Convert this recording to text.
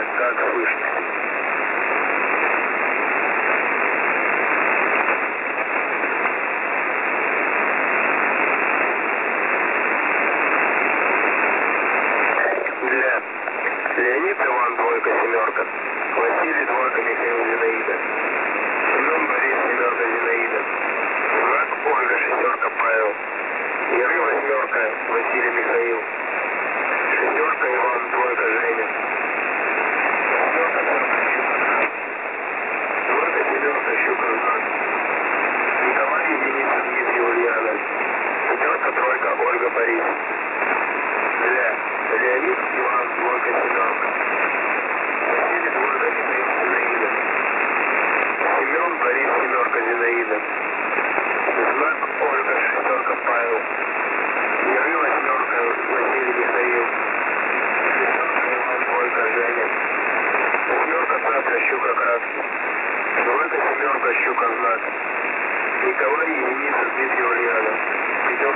Как слышно? Леонид Иван, двойка, семерка. Василий, двойка, Михаил, Зинаида. Семен, Борис, семерка, Зинаида. Знак Ольга, шестерка, Павел. Яры, восьмерка, Василий, Михаил. Шестерка, Иван, двойка, Женя. Восьмерка, двойка, семерка, Щука, знак. Николай, единица, Дмитрий, Ульяна. Пятерка, тройка, Ольга, Борис. Леонид, Иван, двойка, семерка. Василий, двойка, Михаил, Зинаида. Семен, Борис, семерка, Зинаида. Знак Ольга, шестерка, Павел. Яры, восьмерка, Василий, Михаил. Шестерка, Иван, двойка, Женя. Восьмерка, Цапля, Щука, краски. Двойка, семерка, Щука, знак. Николай, единица, Дмитрий, Ульяна.